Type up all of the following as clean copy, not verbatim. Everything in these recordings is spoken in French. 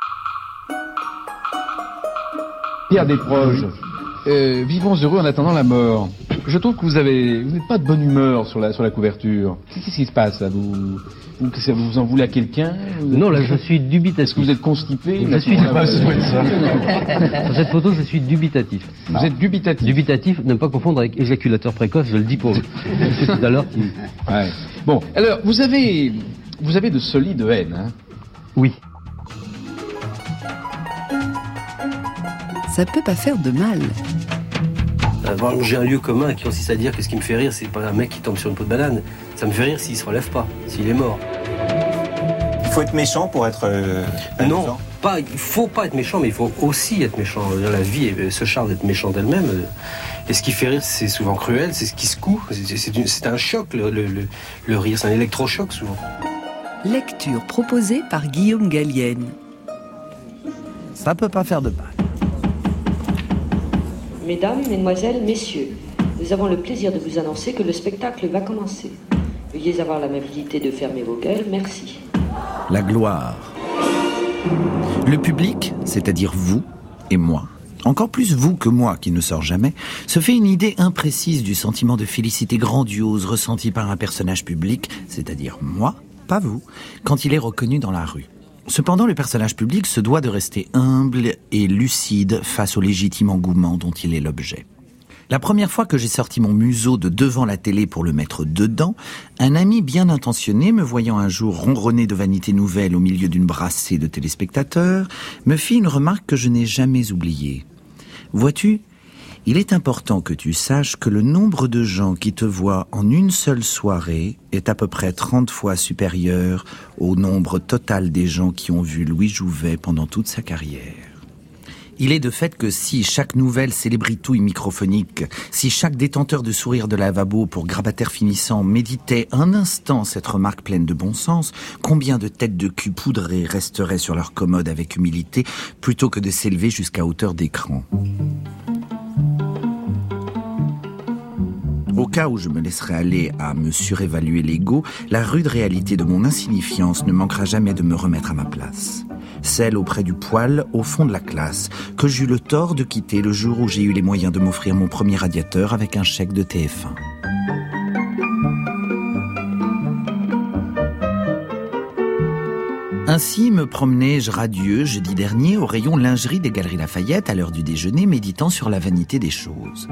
Pierre Desproges, vivons heureux en attendant la mort. Je trouve que vous n'êtes pas de bonne humeur sur la couverture. Qu'est-ce qui se passe là? Vous en voulez à quelqu'un? Non, là je suis dubitatif. Est-ce que vous êtes constipé? Je suis Sur cette photo, je suis dubitatif. Vous êtes dubitatif? Dubitatif, ne pas confondre avec éjaculateur précoce, je le dis pour tout à l'heure. Ouais. Bon, alors, vous avez de solides haines, hein? Oui. Ça peut pas faire de mal. Bon, j'ai un lieu commun qui consiste à dire que ce qui me fait rire, c'est pas un mec qui tombe sur une peau de banane. Ça me fait rire s'il se relève pas, s'il est mort. Il faut être méchant pour être non, il faut pas être méchant, mais il faut aussi être méchant. La vie se charge d'être méchante elle-même. Et ce qui fait rire, c'est souvent cruel, c'est ce qui secoue. C'est un choc, le rire, c'est un électrochoc souvent. Lecture proposée par Guillaume Gallienne. Ça peut pas faire de mal. Mesdames, Mesdemoiselles, Messieurs, nous avons le plaisir de vous annoncer que le spectacle va commencer. Veuillez avoir l'amabilité de fermer vos gueules, merci. La gloire. Le public, c'est-à-dire vous et moi, encore plus vous que moi qui ne sort jamais, se fait une idée imprécise du sentiment de félicité grandiose ressenti par un personnage public, c'est-à-dire moi, pas vous, quand il est reconnu dans la rue. Cependant, le personnage public se doit de rester humble et lucide face au légitime engouement dont il est l'objet. La première fois que j'ai sorti mon museau de devant la télé pour le mettre dedans, un ami bien intentionné, me voyant un jour ronronner de vanité nouvelle au milieu d'une brassée de téléspectateurs, me fit une remarque que je n'ai jamais oubliée. Vois-tu, il est important que tu saches que le nombre de gens qui te voient en une seule soirée est à peu près 30 fois supérieur au nombre total des gens qui ont vu Louis Jouvet pendant toute sa carrière. Il est de fait que si chaque nouvelle célébritouille microphonique, si chaque détenteur de sourire de lavabo pour grabataire finissant méditait un instant cette remarque pleine de bon sens, combien de têtes de cul poudrées resteraient sur leur commode avec humilité plutôt que de s'élever jusqu'à hauteur d'écran. Au cas où je me laisserais aller à me surévaluer l'ego, la rude réalité de mon insignifiance ne manquera jamais de me remettre à ma place. Celle auprès du poêle, au fond de la classe, que j'eus le tort de quitter le jour où j'ai eu les moyens de m'offrir mon premier radiateur avec un chèque de TF1. Ainsi me promenais-je radieux jeudi dernier au rayon lingerie des Galeries Lafayette à l'heure du déjeuner, méditant sur la vanité des choses.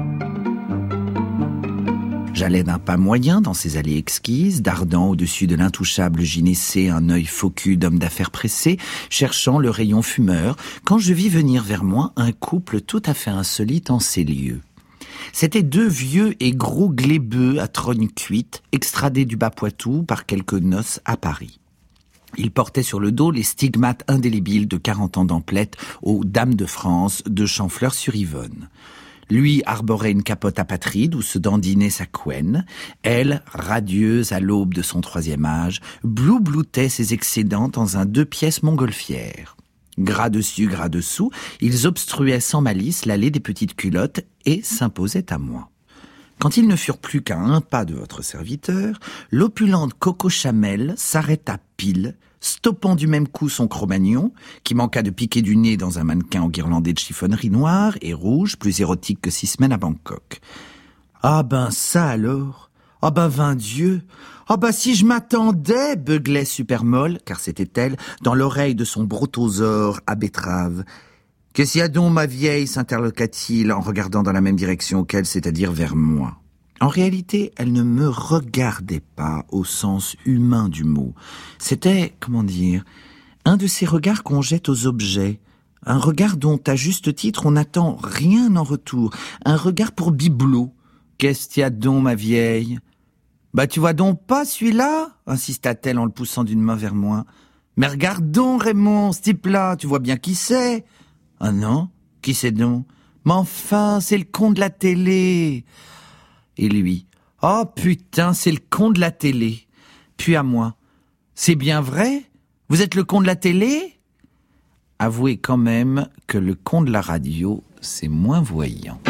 J'allais d'un pas moyen dans ces allées exquises, dardant au-dessus de l'intouchable gynécée un œil faux cul d'homme d'affaires pressé, cherchant le rayon fumeur, quand je vis venir vers moi un couple tout à fait insolite en ces lieux. C'étaient deux vieux et gros glébeux à trogne cuite, extradés du Bas-Poitou par quelques noces à Paris. Ils portaient sur le dos les stigmates indélébiles de 40 ans d'emplette aux Dames de France de Champfleur-sur-Yvonne. Lui arborait une capote apatride où se dandinait sa couenne. Elle, radieuse à l'aube de son 3e âge, bloubloutait ses excédents dans un 2 pièces montgolfière. Gras dessus, gras dessous, ils obstruaient sans malice l'allée des petites culottes et s'imposaient à moi. Quand ils ne furent plus qu'à un pas de votre serviteur, l'opulente Coco Chamel s'arrêta pile, stoppant du même coup son Cro-Magnon, qui manqua de piquer du nez dans un mannequin enguirlandé de chiffonnerie noire et rouge, plus érotique que 6 semaines à Bangkok. « Ah ben ça alors! Ah ben 20 Dieu! Ah ben si je m'attendais !» beuglait Supermolle, car c'était elle, dans l'oreille de son brotosaure à betterave. « Qu'est-ce qu'il y a donc, ma vieille ?» s'interloqua-t-il en regardant dans la même direction qu'elle, c'est-à-dire vers moi. En réalité, elle ne me regardait pas au sens humain du mot. C'était, comment dire, un de ces regards qu'on jette aux objets. Un regard dont, à juste titre, on n'attend rien en retour. Un regard pour bibelot. « Qu'est-ce qu'il y a donc, ma vieille ?»« Bah, tu vois donc pas celui-là ?» insista-t-elle en le poussant d'une main vers moi. « Mais regarde donc, Raymond, ce type-là, tu vois bien qui c'est ?»« Ah non, qui c'est donc ?»« Mais enfin, c'est le con de la télé !» Et lui, « Oh putain, c'est le con de la télé !» Puis à moi, « C'est bien vrai ? Vous êtes le con de la télé ?» Avouez quand même que le con de la radio, c'est moins voyant.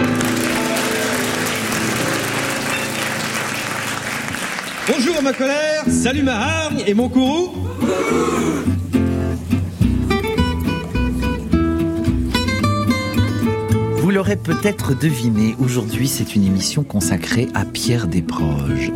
Bonjour ma colère, salut ma hargne et mon courroux. l'aurais peut-être deviné, aujourd'hui c'est une émission consacrée à Pierre Desproges.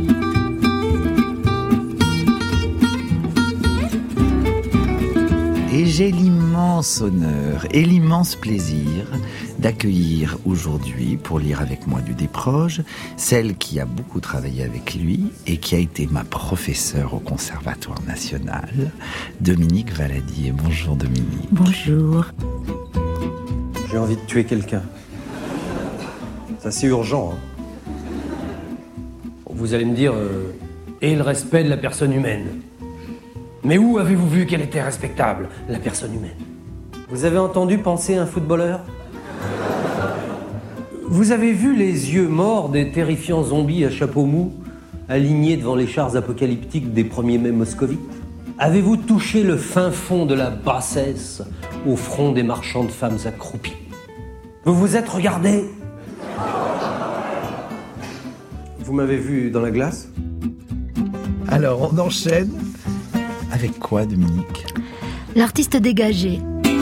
Et j'ai l'immense honneur et l'immense plaisir d'accueillir aujourd'hui, pour lire avec moi du Desproges, celle qui a beaucoup travaillé avec lui et qui a été ma professeure au Conservatoire National, Dominique Valadier. Bonjour Dominique. Bonjour. J'ai envie de tuer quelqu'un. C'est assez urgent. Vous allez me dire, et le respect de la personne humaine. Mais où avez-vous vu qu'elle était respectable, la personne humaine? Vous avez entendu penser un footballeur? Vous avez vu les yeux morts des terrifiants zombies à chapeau mou, alignés devant les chars apocalyptiques des 1er mai moscovites? Avez-vous touché le fin fond de la bassesse au front des marchands de femmes accroupies? Vous vous êtes regardé? Vous m'avez vu dans la glace? Alors, on enchaîne. Avec quoi, Dominique? L'artiste dégagé.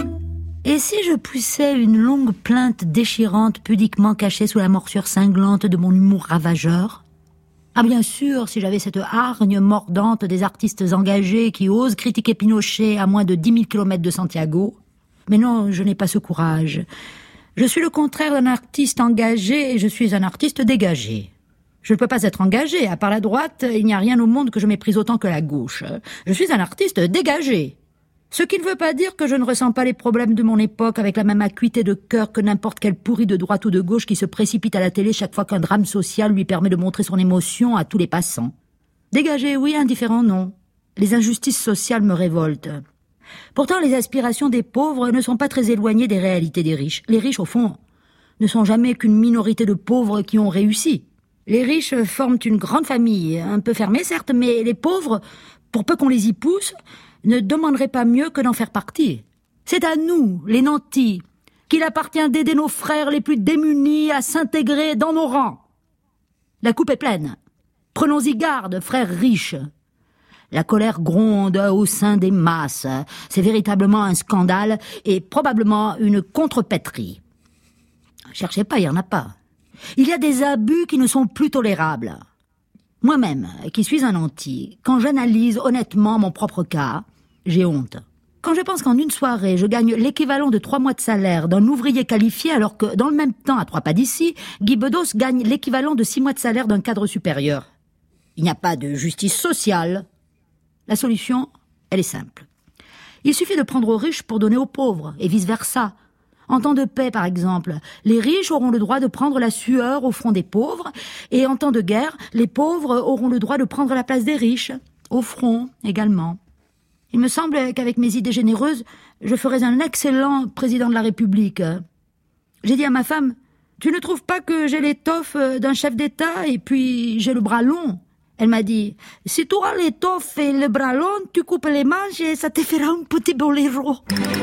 Et si je poussais une longue plainte déchirante, pudiquement cachée sous la morsure cinglante de mon humour ravageur? Ah bien sûr, si j'avais cette hargne mordante des artistes engagés qui osent critiquer Pinochet à moins de 10 000 km de Santiago. Mais non, je n'ai pas ce courage. Je suis le contraire d'un artiste engagé et je suis un artiste dégagé. Je ne peux pas être engagé. À part la droite, il n'y a rien au monde que je méprise autant que la gauche. Je suis un artiste dégagé. Ce qui ne veut pas dire que je ne ressens pas les problèmes de mon époque avec la même acuité de cœur que n'importe quel pourri de droite ou de gauche qui se précipite à la télé chaque fois qu'un drame social lui permet de montrer son émotion à tous les passants. Dégagé, oui, indifférent, non. Les injustices sociales me révoltent. Pourtant, les aspirations des pauvres ne sont pas très éloignées des réalités des riches. Les riches, au fond, ne sont jamais qu'une minorité de pauvres qui ont réussi. Les riches forment une grande famille, un peu fermée certes, mais les pauvres, pour peu qu'on les y pousse, ne demanderaient pas mieux que d'en faire partie. C'est à nous, les nantis, qu'il appartient d'aider nos frères les plus démunis à s'intégrer dans nos rangs. La coupe est pleine. Prenons-y garde, frères riches. La colère gronde au sein des masses. C'est véritablement un scandale et probablement une contrepèterie. Cherchez pas, il n'y en a pas. Il y a des abus qui ne sont plus tolérables. Moi-même, qui suis un nanti, quand j'analyse honnêtement mon propre cas, j'ai honte. Quand je pense qu'en une soirée, je gagne l'équivalent de 3 mois de salaire d'un ouvrier qualifié, alors que, dans le même temps, à 3 pas d'ici, Guy Bedos gagne l'équivalent de 6 mois de salaire d'un cadre supérieur. Il n'y a pas de justice sociale. La solution, elle est simple. Il suffit de prendre aux riches pour donner aux pauvres, et vice-versa. En temps de paix, par exemple, les riches auront le droit de prendre la sueur au front des pauvres, et en temps de guerre, les pauvres auront le droit de prendre la place des riches, au front également. Il me semble qu'avec mes idées généreuses, je ferais un excellent président de la République. J'ai dit à ma femme, « Tu ne trouves pas que j'ai l'étoffe d'un chef d'État et puis j'ai le bras long ?» Elle m'a dit, « Si tu as l'étoffe et le bras long, tu coupes les manches et ça te fera un petit boléro. »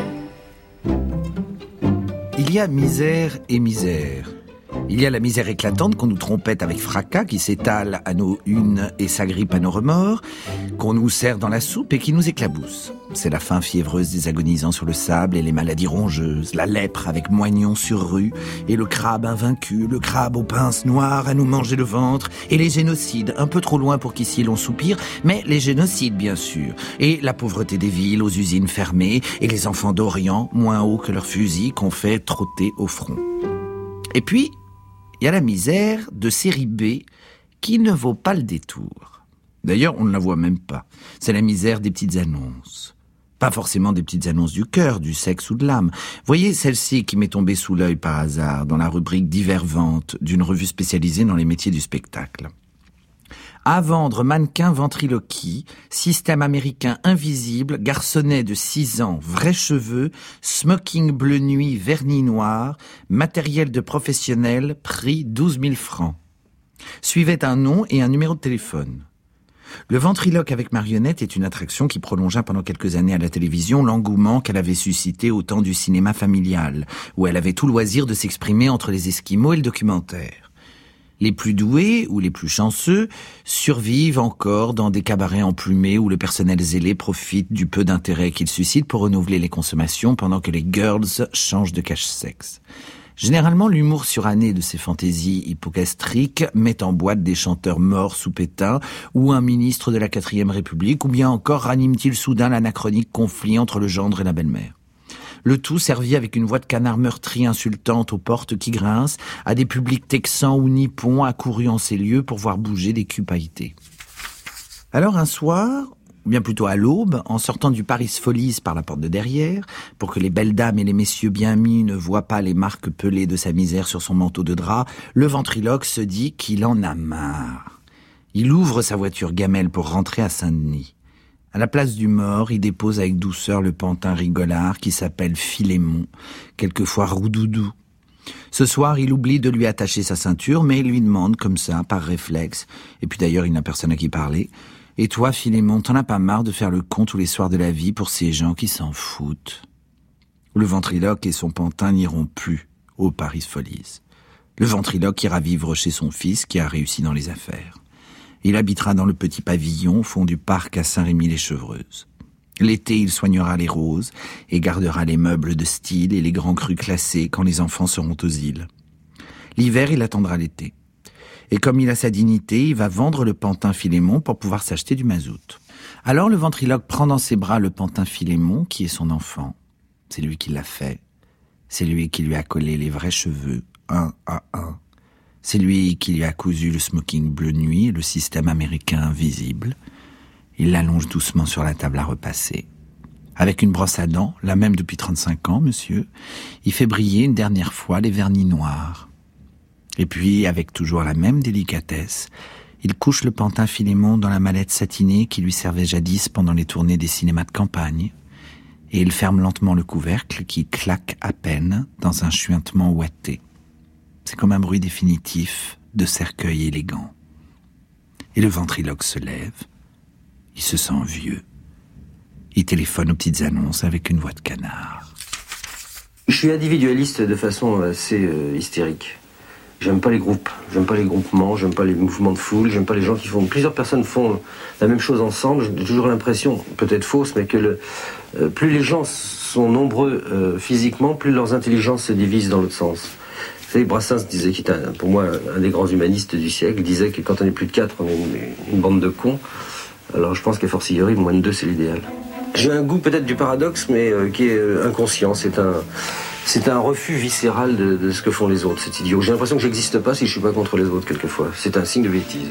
Il y a misère et misère. Il y a la misère éclatante qu'on nous trompette avec fracas, qui s'étale à nos unes et s'agrippe à nos remords, qu'on nous sert dans la soupe et qui nous éclabousse. C'est la faim fiévreuse des agonisants sur le sable et les maladies rongeuses, la lèpre avec moignon sur rue et le crabe invaincu, le crabe aux pinces noires à nous manger le ventre et les génocides, un peu trop loin pour qu'ici l'on soupire, mais les génocides bien sûr, et la pauvreté des villes aux usines fermées et les enfants d'Orient moins hauts que leurs fusils qu'on fait trotter au front. Et puis, il y a la misère de série B qui ne vaut pas le détour. D'ailleurs, on ne la voit même pas. C'est la misère des petites annonces. Pas forcément des petites annonces du cœur, du sexe ou de l'âme. Voyez celle-ci qui m'est tombée sous l'œil par hasard dans la rubrique divers ventes d'une revue spécialisée dans les métiers du spectacle. À vendre mannequin ventriloquie, système américain invisible, garçonnet de 6 ans, vrais cheveux, smoking bleu nuit, vernis noir, matériel de professionnel, prix 12 000 francs. Suivait un nom et un numéro de téléphone. Le ventriloque avec marionnette est une attraction qui prolongea pendant quelques années à la télévision l'engouement qu'elle avait suscité au temps du cinéma familial, où elle avait tout loisir de s'exprimer entre les Esquimaux et le documentaire. Les plus doués ou les plus chanceux survivent encore dans des cabarets emplumés où le personnel zélé profite du peu d'intérêt qu'il suscite pour renouveler les consommations pendant que les girls changent de cache-sexe. Généralement, l'humour suranné de ces fantaisies hypogastriques met en boîte des chanteurs morts sous pétain, ou un ministre de la 4e République, ou bien encore ranime-t-il soudain l'anachronique conflit entre le gendre et la belle-mère. Le tout servi avec une voix de canard meurtrie insultante aux portes qui grincent, à des publics texans ou nippons accourus en ces lieux pour voir bouger des culs pailletés. Alors un soir, ou bien plutôt à l'aube, en sortant du Paris Folies par la porte de derrière, pour que les belles dames et les messieurs bien mis ne voient pas les marques pelées de sa misère sur son manteau de drap, le ventriloque se dit qu'il en a marre. Il ouvre sa voiture gamelle pour rentrer à Saint-Denis. À la place du mort, il dépose avec douceur le pantin rigolard qui s'appelle Philémon, quelquefois Roudoudou. Ce soir, il oublie de lui attacher sa ceinture, mais il lui demande, comme ça, par réflexe, et puis d'ailleurs il n'a personne à qui parler, « Et toi, Philémon, t'en as pas marre de faire le con tous les soirs de la vie pour ces gens qui s'en foutent ?» Le ventriloque et son pantin n'iront plus au Paris Folies. Le ventriloque ira vivre chez son fils qui a réussi dans les affaires. Il habitera dans le petit pavillon au fond du parc à Saint-Rémy-les-Chevreuses. L'été, il soignera les roses et gardera les meubles de style et les grands crus classés quand les enfants seront aux îles. L'hiver, il attendra l'été. Et comme il a sa dignité, il va vendre le pantin Philémon pour pouvoir s'acheter du mazout. Alors le ventriloque prend dans ses bras le pantin Philémon, qui est son enfant. C'est lui qui l'a fait. C'est lui qui lui a collé les vrais cheveux, un à un. C'est lui qui lui a cousu le smoking bleu nuit et le système américain invisible. Il l'allonge doucement sur la table à repasser. Avec une brosse à dents, la même depuis 35 ans, monsieur, il fait briller une dernière fois les vernis noirs. Et puis, avec toujours la même délicatesse, il couche le pantin Philémon dans la mallette satinée qui lui servait jadis pendant les tournées des cinémas de campagne, et il ferme lentement le couvercle qui claque à peine dans un chuintement ouaté. C'est comme un bruit définitif de cercueil élégant. Et le ventriloque se lève. Il se sent vieux. Il téléphone aux petites annonces avec une voix de canard. Je suis individualiste de façon assez hystérique. J'aime pas les groupes, j'aime pas les groupements, j'aime pas les mouvements de foule, j'aime pas les gens qui font... Plusieurs personnes font la même chose ensemble. J'ai toujours l'impression, peut-être fausse, mais que plus les gens sont nombreux physiquement, plus leurs intelligences se divisent dans l'autre sens. Vous savez, Brassens disait, qui est pour moi un des grands humanistes du siècle, disait que quand on est plus de 4, on est une bande de cons. Alors je pense qu'à fortiori, moins de 2, c'est l'idéal. J'ai un goût peut-être du paradoxe, mais qui est inconscient. C'est un refus viscéral de ce que font les autres, c'est idiot. J'ai l'impression que j'existe pas si je suis pas contre les autres quelquefois. C'est un signe de bêtise.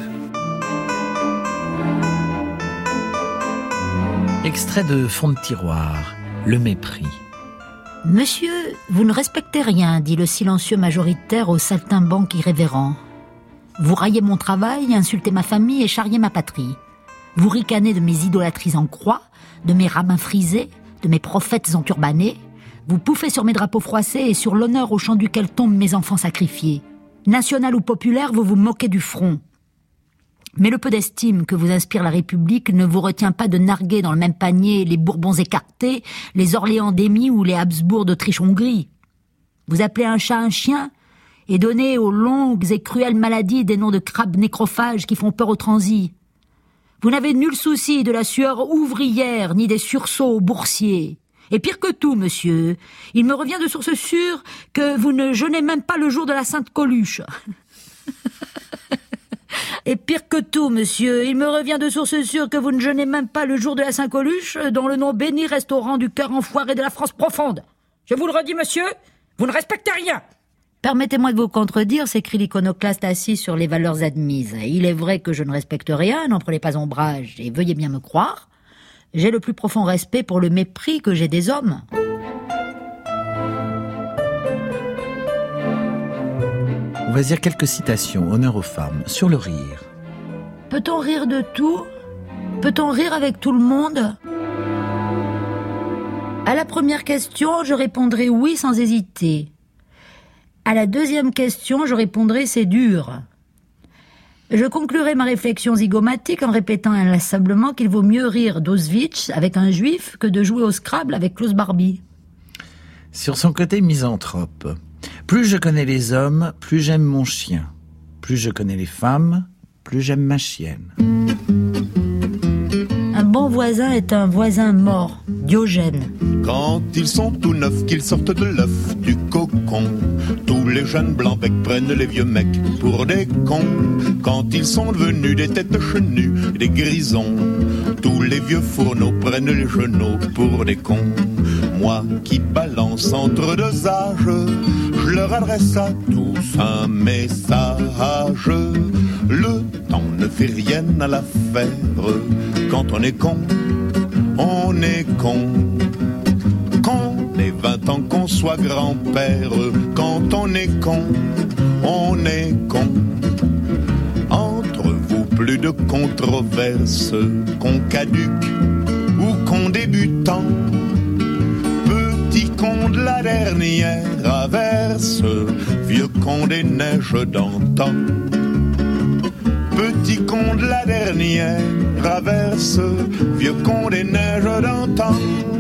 Extrait de Fond de tiroir, le mépris. « Monsieur, vous ne respectez rien, dit le silencieux majoritaire au saltimbanque irrévérent. Vous raillez mon travail, insultez ma famille et charriez ma patrie. Vous ricanez de mes idolâtries en croix, de mes rabbins frisés, de mes prophètes enturbanés. Vous pouffez sur mes drapeaux froissés et sur l'honneur au champ duquel tombent mes enfants sacrifiés. National ou populaire, vous vous moquez du front. Mais le peu d'estime que vous inspire la République ne vous retient pas de narguer dans le même panier les Bourbons écartés, les Orléans d'émis ou les Habsbourg d'Autriche-Hongrie. Vous appelez un chat un chien et donnez aux longues et cruelles maladies des noms de crabes nécrophages qui font peur aux transis. Vous n'avez nul souci de la sueur ouvrière ni des sursauts aux boursiers. Et pire que tout, monsieur, il me revient de source sûre que vous ne jeûnez même pas le jour de la Sainte Coluche. Et pire que tout, monsieur, il me revient de source sûre que vous ne jeûnez même pas le jour de la Saint-Coluche, dont le nom béni reste au rang du cœur enfoiré de la France profonde. Je vous le redis, monsieur, vous ne respectez rien. Permettez-moi de vous contredire, s'écrie l'iconoclaste assis sur les valeurs admises. Il est vrai que je ne respecte rien, n'en prenez pas ombrage, et veuillez bien me croire. J'ai le plus profond respect pour le mépris que j'ai des hommes. On va dire quelques citations, honneur aux femmes, sur le rire. Peut-on rire de tout ? Peut-on rire avec tout le monde ? À la première question, je répondrai oui sans hésiter. À la deuxième question, je répondrai c'est dur. Je conclurai ma réflexion zygomatique en répétant inlassablement qu'il vaut mieux rire d'Auschwitz avec un juif que de jouer au Scrabble avec Klaus Barbie. Sur son côté misanthrope. Plus je connais les hommes, plus j'aime mon chien. Plus je connais les femmes, plus j'aime ma chienne. Un bon voisin est un voisin mort, Diogène. Quand ils sont tout neufs, qu'ils sortent de l'œuf du cocon, tous les jeunes blancs becs prennent les vieux mecs pour des cons. Quand ils sont devenus des têtes chenues, des grisons, tous les vieux fourneaux prennent les genoux pour des cons. Moi qui balance entre deux âges, je leur adresse à tous un message. Le temps ne fait rien à l'affaire. Quand on est con, on est con. Qu'on ait 20 ans, qu'on soit grand-père. Quand on est con, on est con. Entre vous, plus de controverses, qu'on caduque ou qu'on débutant. Petit con de la dernière averse, vieux con des neiges d'antan. Petit con de la dernière averse, vieux con des neiges d'antan.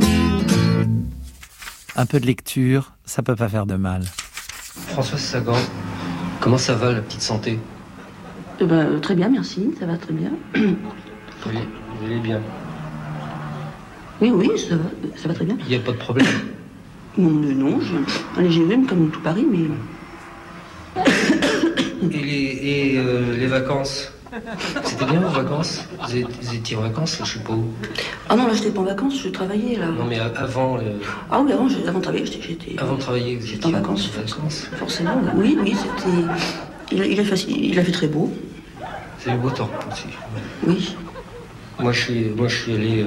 Un peu de lecture, ça peut pas faire de mal. Françoise Sagan, comment ça va la petite santé? Très bien, merci, ça va très bien. Vous allez bien? Oui, ça va très bien. Il n'y a pas de problème? Non, j'ai rhume comme tout Paris, mais... Et les vacances? C'était bien vos vacances? Vous étiez en vacances, je sais pas où. Ah non, là j'étais pas en vacances, je travaillais là. Non mais avant... Ah oui, avant de travailler, j'étais... Avant de travailler, vous étiez en vacances. Forcément, oui, c'était... Il a fait très beau. C'est eu beau temps aussi. Oui. Moi je suis allé...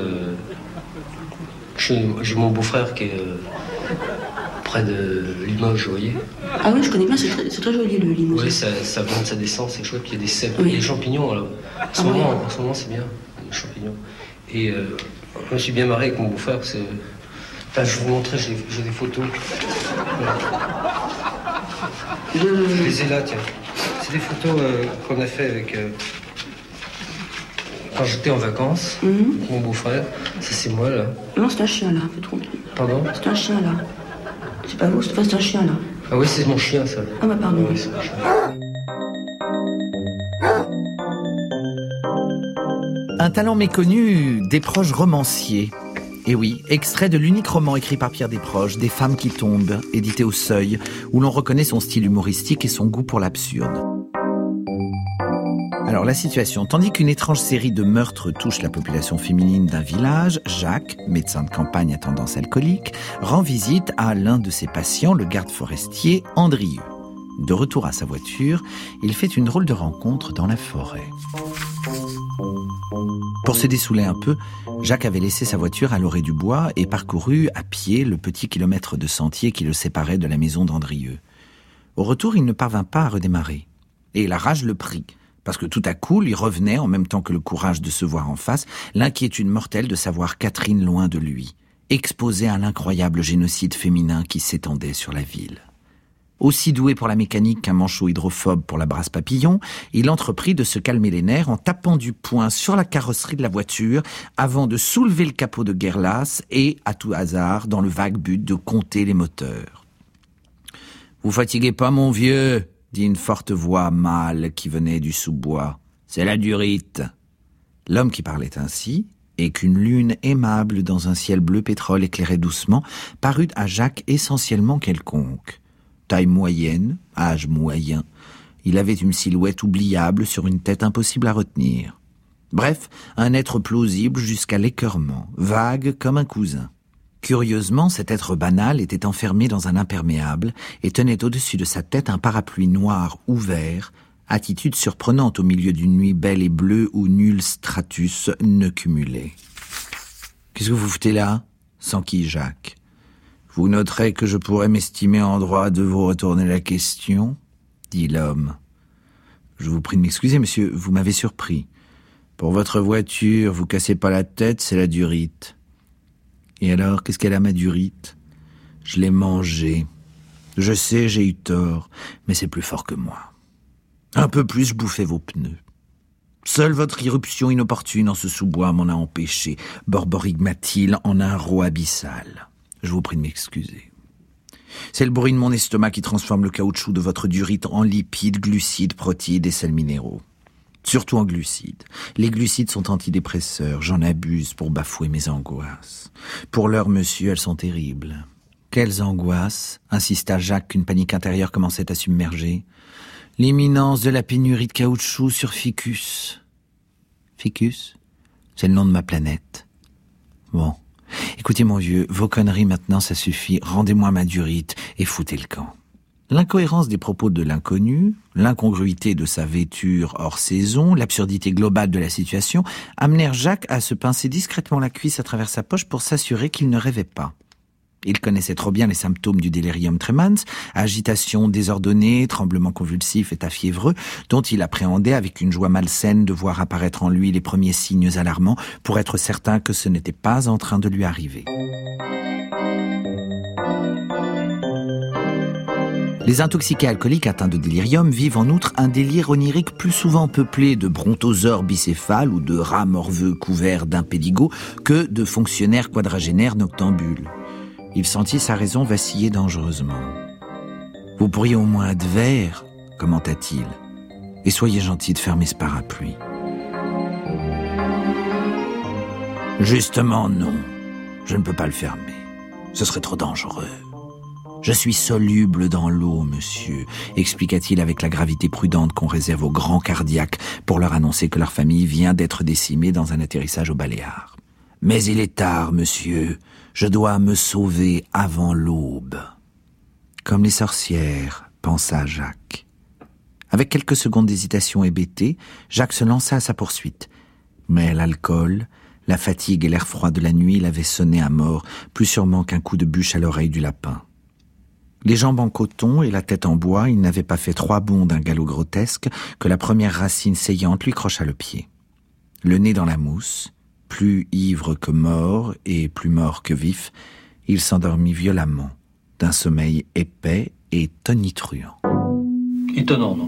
J'ai mon beau-frère qui est près de Limoges, vous voyez. Ah oui, je connais bien, c'est très joli le Limoges. Oui, ça monte, ça descend, c'est chouette, il y a des cèpes, oui. Il y a des champignons alors. En ce moment c'est bien, les champignons. Et je me suis bien marré avec mon beau-frère parce que... Enfin, je vais vous montrer, j'ai des photos. Je les ai là, tiens. C'est des photos qu'on a fait avec... Quand j'étais en vacances, avec mon beau-frère, ça c'est moi là. Non, c'est un chien là, un peu trop. Pardon? C'est un chien là. C'est pas vous, c'est un chien là. Ah oui, c'est mon chien ça. Ah bah pardon. Oui, c'est mon chien. Un talent méconnu des proches romanciers. Et oui, extrait de l'unique roman écrit par Pierre Desproges, Des femmes qui tombent, édité au Seuil, où l'on reconnaît son style humoristique et son goût pour l'absurde. Alors la situation, tandis qu'une étrange série de meurtres touche la population féminine d'un village, Jacques, médecin de campagne à tendance alcoolique, rend visite à l'un de ses patients, le garde forestier Andrieux. De retour à sa voiture, il fait une drôle de rencontre dans la forêt. Pour se dessouler un peu, Jacques avait laissé sa voiture à l'orée du bois et parcouru à pied le petit kilomètre de sentier qui le séparait de la maison d'Andrieux. Au retour, il ne parvint pas à redémarrer. Et la rage le prit. Parce que tout à coup, lui revenait, en même temps que le courage de se voir en face, l'inquiétude mortelle de savoir Catherine loin de lui, exposée à l'incroyable génocide féminin qui s'étendait sur la ville. Aussi doué pour la mécanique qu'un manchot hydrophobe pour la brasse papillon, il entreprit de se calmer les nerfs en tapant du poing sur la carrosserie de la voiture avant de soulever le capot de guerlasse et, à tout hasard, dans le vague but de compter les moteurs. « Vous fatiguez pas, mon vieux ?» dit une forte voix mâle qui venait du sous-bois. « C'est la durite !» L'homme qui parlait ainsi, et qu'une lune aimable dans un ciel bleu pétrole éclairait doucement, parut à Jacques essentiellement quelconque. Taille moyenne, âge moyen, il avait une silhouette oubliable sur une tête impossible à retenir. Bref, un être plausible jusqu'à l'écœurement, vague comme un cousin. Curieusement, cet être banal était enfermé dans un imperméable et tenait au-dessus de sa tête un parapluie noir ouvert, attitude surprenante au milieu d'une nuit belle et bleue où nul stratus ne cumulait. « Qu'est-ce que vous foutez là ?» s'enquit Jacques. « Vous noterez que je pourrais m'estimer en droit de vous retourner la question ?» dit l'homme. « Je vous prie de m'excuser, monsieur, vous m'avez surpris. Pour votre voiture, vous cassez pas la tête, c'est la durite. » Et alors, qu'est-ce qu'elle a, ma durite ? Je l'ai mangée. Je sais, j'ai eu tort, mais c'est plus fort que moi. Un peu plus, je bouffais vos pneus. Seule votre irruption inopportune en ce sous-bois m'en a empêché. Borborigmatil en un rot abyssal. Je vous prie de m'excuser. C'est le bruit de mon estomac qui transforme le caoutchouc de votre durite en lipides, glucides, protides et sels minéraux. surtout en glucides. Les glucides sont antidépresseurs, j'en abuse pour bafouer mes angoisses. Pour l'heure, monsieur, elles sont terribles. Quelles angoisses, insista Jacques qu'une panique intérieure commençait à submerger. L'imminence de la pénurie de caoutchouc sur Ficus. Ficus ? C'est le nom de ma planète. Bon. Écoutez mon vieux, vos conneries maintenant ça suffit, rendez-moi ma durite et foutez le camp. L'incohérence des propos de l'inconnu, l'incongruité de sa vêture hors saison, l'absurdité globale de la situation amenèrent Jacques à se pincer discrètement la cuisse à travers sa poche pour s'assurer qu'il ne rêvait pas. Il connaissait trop bien les symptômes du délirium tremens, agitation désordonnée, tremblement convulsif, état fiévreux, dont il appréhendait avec une joie malsaine de voir apparaître en lui les premiers signes alarmants pour être certain que ce n'était pas en train de lui arriver. Les intoxiqués alcooliques atteints de délirium vivent en outre un délire onirique plus souvent peuplé de brontosaures bicéphales ou de rats morveux couverts d'impédigos que de fonctionnaires quadragénaires noctambules. Il sentit sa raison vaciller dangereusement. « Vous pourriez au moins être vert, commenta-t-il, et soyez gentil de fermer ce parapluie. »« Justement, non. Je ne peux pas le fermer. Ce serait trop dangereux. Je suis soluble dans l'eau, monsieur, expliqua-t-il avec la gravité prudente qu'on réserve aux grands cardiaques pour leur annoncer que leur famille vient d'être décimée dans un atterrissage aux Baléares. Mais il est tard, monsieur. Je dois me sauver avant l'aube. Comme les sorcières, pensa Jacques. Avec quelques secondes d'hésitation hébétée, Jacques se lança à sa poursuite. Mais l'alcool, la fatigue et l'air froid de la nuit l'avaient sonné à mort, plus sûrement qu'un coup de bûche à l'oreille du lapin. Les jambes en coton et la tête en bois, il n'avait pas fait 3 bonds d'un galop grotesque que la première racine saillante lui crocha le pied. Le nez dans la mousse, plus ivre que mort et plus mort que vif, il s'endormit violemment, d'un sommeil épais et tonitruant. Étonnant, non ?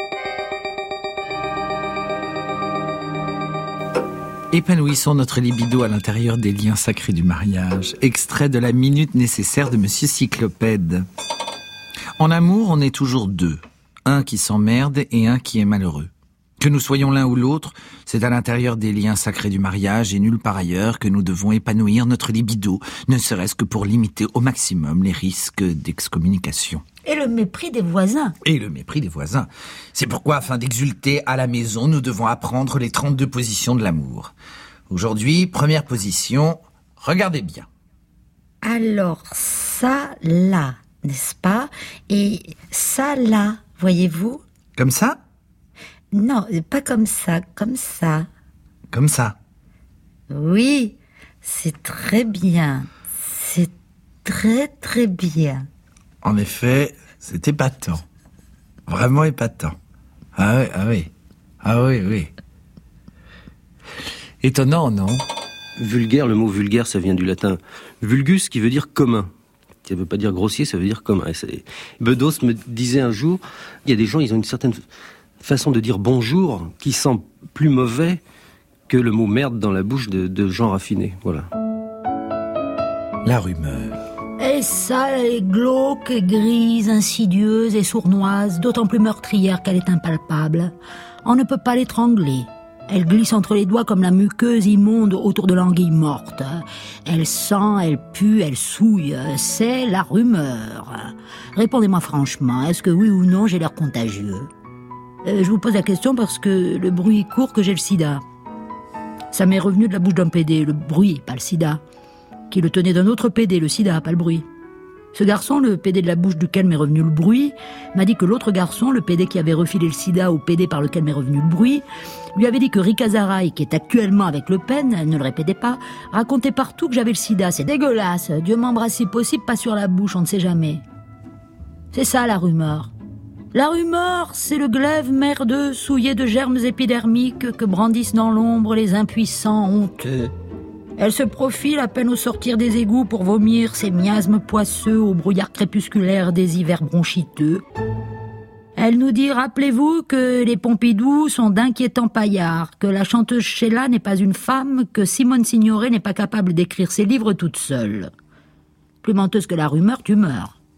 Épanouissons notre libido à l'intérieur des liens sacrés du mariage. Extrait de la minute nécessaire de Monsieur Cyclopède. En amour, on est toujours 2. Un qui s'emmerde et un qui est malheureux. Que nous soyons l'un ou l'autre, c'est à l'intérieur des liens sacrés du mariage et nulle part ailleurs que nous devons épanouir notre libido, ne serait-ce que pour limiter au maximum les risques d'excommunication. Et le mépris des voisins. Et le mépris des voisins. C'est pourquoi, afin d'exulter à la maison, nous devons apprendre les 32 positions de l'amour. Aujourd'hui, première position, regardez bien. Alors, ça là, n'est-ce pas ? Et ça là, voyez-vous ? Comme ça ? Non, pas comme ça, comme ça. Comme ça ? Oui, c'est très bien. C'est très très bien. En effet, c'est épatant. Vraiment épatant. Ah oui, ah oui. Ah oui, oui. Étonnant, non ? Vulgaire, le mot vulgaire, ça vient du latin vulgus, qui veut dire commun. Ça ne veut pas dire grossier, ça veut dire commun. Bedos me disait un jour, il y a des gens, ils ont une certaine façon de dire bonjour qui sent plus mauvais que le mot merde dans la bouche de gens raffinés. Voilà. La rumeur. Et ça, elle est glauque, grise, insidieuse et sournoise, d'autant plus meurtrière qu'elle est impalpable. On ne peut pas l'étrangler. Elle glisse entre les doigts comme la muqueuse immonde autour de l'anguille morte. Elle sent, elle pue, elle souille. C'est la rumeur. Répondez-moi franchement, est-ce que oui ou non j'ai l'air contagieux ? Je vous pose la question parce que le bruit court que j'ai le sida. Ça m'est revenu de la bouche d'un PD, le bruit, pas le sida. Qui le tenait d'un autre PD, le sida, pas le bruit. Ce garçon, le PD de la bouche duquel m'est revenu le bruit, m'a dit que l'autre garçon, le PD qui avait refilé le sida au PD par lequel m'est revenu le bruit, lui avait dit que Rick Azaray, qui est actuellement avec Le Pen, elle ne le répétait pas, racontait partout que j'avais le sida. C'est dégueulasse. Dieu m'embrasse si possible, pas sur la bouche, on ne sait jamais. C'est ça la rumeur. La rumeur, c'est le glaive merdeux souillé de germes épidermiques que brandissent dans l'ombre les impuissants honteux. Elle se profile à peine au sortir des égouts pour vomir ses miasmes poisseux au brouillard crépusculaire des hivers bronchiteux. Elle nous dit, rappelez-vous que les Pompidou sont d'inquiétants paillards, que la chanteuse Sheila n'est pas une femme, que Simone Signoret n'est pas capable d'écrire ses livres toute seule. Plus menteuse que la rumeur, tu meurs.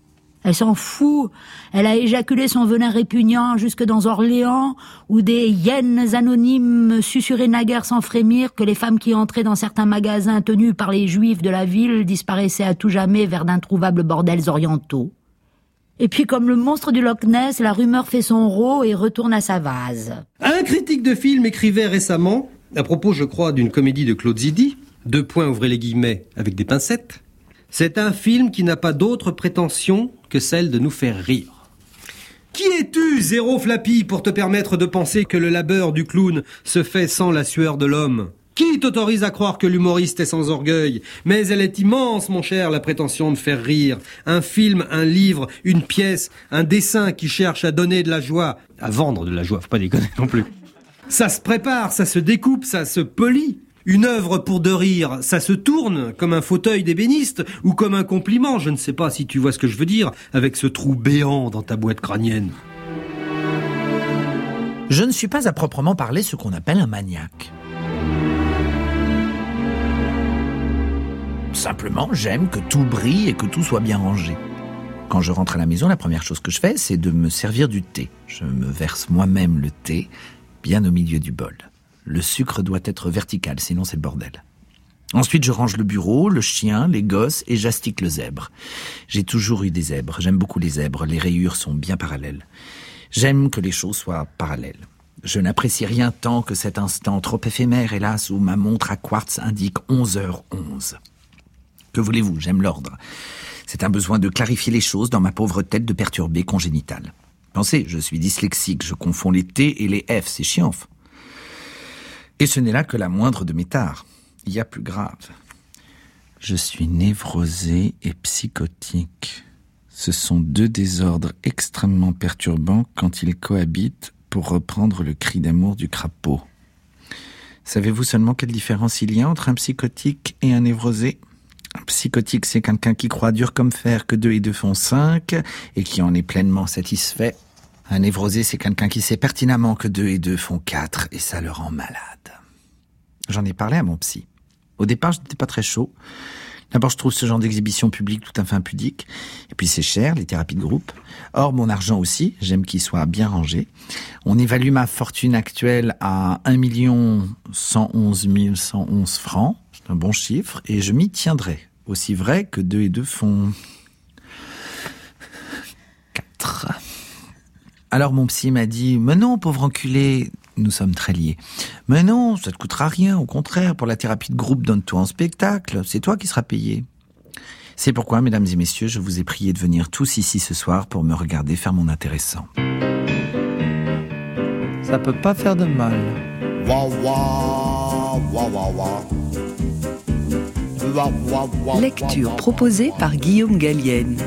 Elle s'en fout. Elle a éjaculé son venin répugnant jusque dans Orléans, où des hyènes anonymes susurraient naguère sans frémir que les femmes qui entraient dans certains magasins tenus par les juifs de la ville disparaissaient à tout jamais vers d'introuvables bordels orientaux. Et puis, comme le monstre du Loch Ness, la rumeur fait son rot et retourne à sa vase. Un critique de film écrivait récemment, à propos, je crois, d'une comédie de Claude Zidi, ouvrez les guillemets, avec des pincettes, c'est un film qui n'a pas d'autre prétention que celle de nous faire rire. Qui es-tu, Zéro Flappy, pour te permettre de penser que le labeur du clown se fait sans la sueur de l'homme ? Qui t'autorise à croire que l'humoriste est sans orgueil ? Mais elle est immense, mon cher, la prétention de faire rire. Un film, un livre, une pièce, un dessin qui cherche à donner de la joie, à vendre de la joie, faut pas déconner non plus. Ça se prépare, ça se découpe, ça se polit. Une œuvre pour de rire, ça se tourne comme un fauteuil d'ébéniste ou comme un compliment, je ne sais pas si tu vois ce que je veux dire, avec ce trou béant dans ta boîte crânienne. Je ne suis pas à proprement parler ce qu'on appelle un maniaque. Simplement, j'aime que tout brille et que tout soit bien rangé. Quand je rentre à la maison, la première chose que je fais, c'est de me servir du thé. Je me verse moi-même le thé, bien au milieu du bol. Le sucre doit être vertical, sinon c'est le bordel. Ensuite, je range le bureau, le chien, les gosses et j'astique le zèbre. J'ai toujours eu des zèbres. J'aime beaucoup les zèbres. Les rayures sont bien parallèles. J'aime que les choses soient parallèles. Je n'apprécie rien tant que cet instant trop éphémère, hélas, où ma montre à quartz indique 11h11. Que voulez-vous ? J'aime l'ordre. C'est un besoin de clarifier les choses dans ma pauvre tête de perturbée congénitale. Pensez, je suis dyslexique, je confonds les T et les F, c'est chiant. Et ce n'est là que la moindre de mes tares. Il y a plus grave. Je suis névrosé et psychotique. Ce sont deux désordres extrêmement perturbants quand ils cohabitent, pour reprendre le cri d'amour du crapaud. Savez-vous seulement quelle différence il y a entre un psychotique et un névrosé ? Un psychotique, c'est quelqu'un qui croit dur comme fer que 2 et 2 font 5 et qui en est pleinement satisfait. Un névrosé, c'est quelqu'un qui sait pertinemment que 2 et 2 font 4 et ça le rend malade. J'en ai parlé à mon psy. Au départ, je n'étais pas très chaud. D'abord, je trouve ce genre d'exhibition publique tout à fait impudique. Et puis, c'est cher, les thérapies de groupe. Or, mon argent aussi, j'aime qu'il soit bien rangé. On évalue ma fortune actuelle à 1 111 111 francs. C'est un bon chiffre. Et je m'y tiendrai. Aussi vrai que 2 et 2 font 4. Alors, mon psy m'a dit « Mais non, pauvre enculé !» Nous sommes très liés. « Mais non, ça te coûtera rien. Au contraire, pour la thérapie de groupe, donne-toi en spectacle. C'est toi qui seras payé. » C'est pourquoi, mesdames et messieurs, je vous ai prié de venir tous ici ce soir pour me regarder faire mon intéressant. Ça peut pas faire de mal. Lecture proposée par Guillaume Gallienne.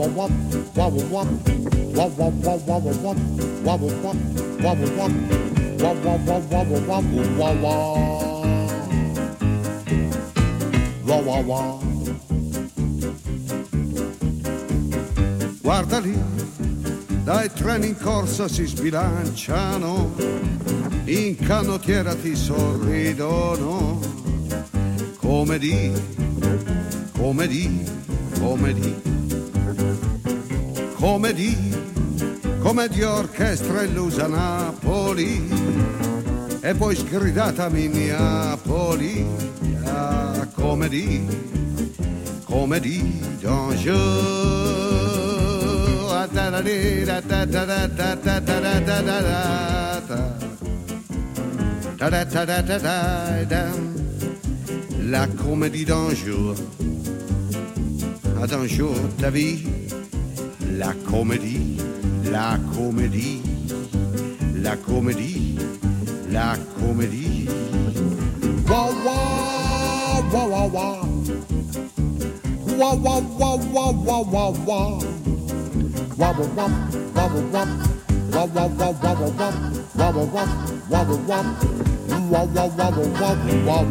Guarda lì, dai treni in corsa si sbilanciano, in canottiera ti sorridono, come di, come di, come di, come di, come di orchestra illusa Napoli, e poi sgridata Minneapoli, ah, come di danger. La comédie d'un jour, d'un jour ta vie, la comédie, la comédie, la comédie, la comédie. Wow, wow, wow, wow, wow. Wow, wow, wow, wow, wow, wow, wow. Wow, wow, wow, wow, wow. Wow, wow, wow, wow, wow, wow, wow, wow, wow, wow. Wow, wow, wow, wow,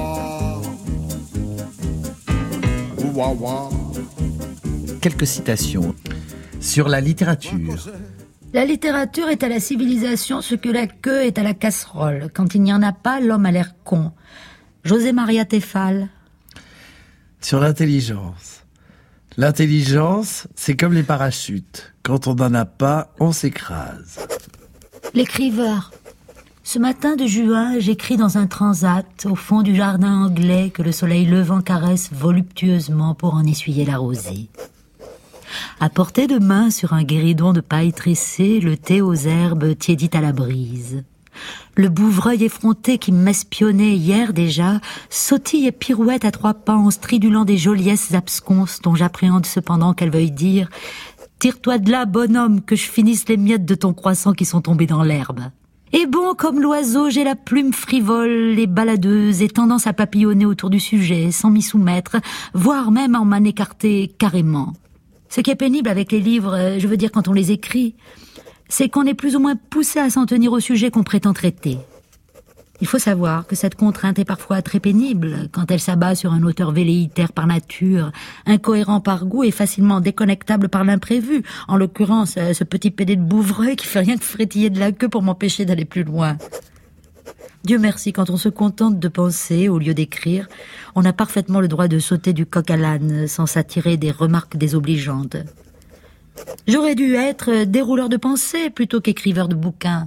wow, wow, wow. Quelques citations sur la littérature. La littérature est à la civilisation ce que la queue est à la casserole. Quand il n'y en a pas, l'homme a l'air con. José Maria Tefal. Sur l'intelligence. L'intelligence, c'est comme les parachutes. Quand on n'en a pas, on s'écrase. L'écriveur. Ce matin de juin, j'écris dans un transat, au fond du jardin anglais que le soleil levant caresse voluptueusement pour en essuyer la rosée. À portée de main sur un guéridon de paille tressée, le thé aux herbes tiédit à la brise. Le bouvreuil effronté qui m'espionnait hier déjà sautille et pirouette à 3 pas en stridulant des joliesses absconses dont j'appréhende cependant qu'elle veuille dire « Tire-toi de là, bonhomme, que je finisse les miettes de ton croissant qui sont tombées dans l'herbe ». Et bon, comme l'oiseau, j'ai la plume frivole et baladeuse et tendance à papillonner autour du sujet sans m'y soumettre, voire même à m'en écarter carrément. Ce qui est pénible avec les livres, je veux dire quand on les écrit, c'est qu'on est plus ou moins poussé à s'en tenir au sujet qu'on prétend traiter. Il faut savoir que cette contrainte est parfois très pénible quand elle s'abat sur un auteur velléitaire par nature, incohérent par goût et facilement déconnectable par l'imprévu. En l'occurrence, ce petit pédé de bouvreuil qui fait rien que frétiller de la queue pour m'empêcher d'aller plus loin. Dieu merci, quand on se contente de penser au lieu d'écrire, on a parfaitement le droit de sauter du coq à l'âne sans s'attirer des remarques désobligeantes. J'aurais dû être dérouleur de pensée plutôt qu'écriveur de bouquins.